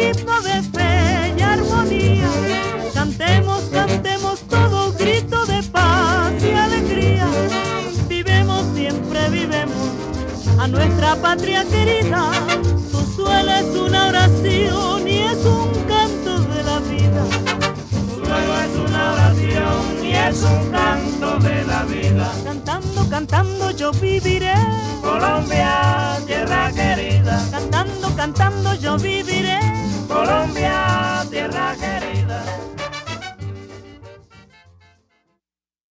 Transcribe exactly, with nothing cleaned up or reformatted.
himno de fe y armonía. Cantemos, cantemos todo grito de paz y alegría. Vivemos, siempre vivemos a nuestra patria querida. Tu suelo es una oración y es un canto de la vida. Tu suelo es una oración y es un canto de la vida. Cantando, cantando yo viviré. Colombia, tierra querida. Cantando, cantando yo viviré. Colombia, tierra querida.